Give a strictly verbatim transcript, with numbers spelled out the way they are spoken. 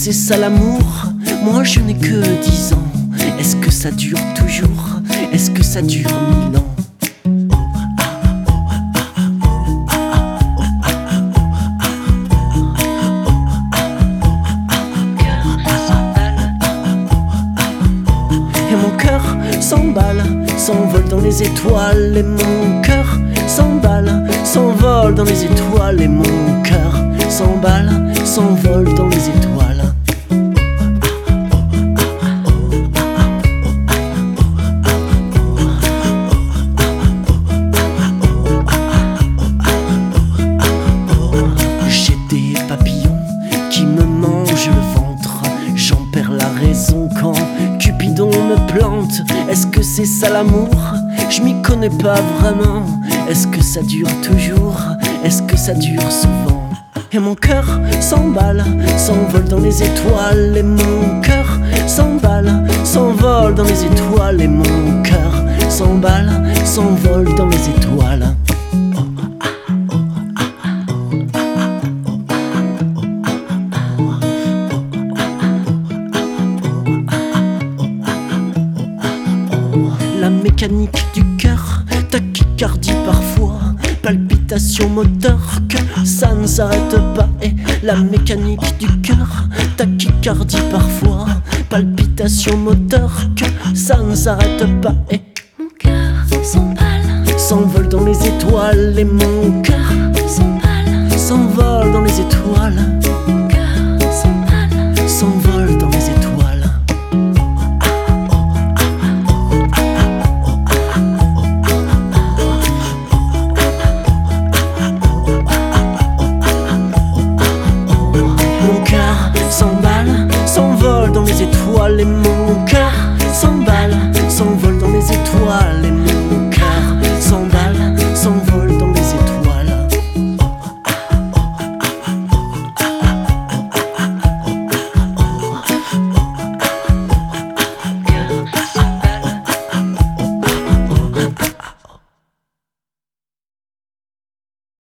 c'est ça l'amour? Moi je n'ai que dix ans. Est-ce que ça dure toujours? Est-ce que ça dure mille ans? Et mon cœur s'emballe, s'envole dans les étoiles. Et mon cœur s'emballe, s'envole dans les étoiles. Et mon cœur s'emballe, s'envole dans les étoiles. J'ai des papillons qui me mangent le ventre. J'en perds la raison quand Cupidon me plante. Est-ce que c'est ça l'amour? Je m'y connais pas vraiment. Est-ce que ça dure toujours? Est-ce que ça dure souvent? Et mon cœur s'emballe, s'envole dans les étoiles. Et mon cœur s'emballe, s'envole dans les étoiles. Et mon cœur s'emballe, s'envole dans les étoiles. La mécanique du cœur, tachycardie parfois, palpitation moteur, que ça ne s'arrête pas. Et la mécanique du cœur, tachycardie parfois, palpitation moteur, que ça ne s'arrête pas. Et mon cœur s'emballe, s'envole dans les étoiles. Et mon cœur s'emballe, s'envole dans les étoiles. mon cœur s'emballe, S'envole dans les étoiles. Mon cœur s'emballe, s'envole dans les étoiles. Et mon cœur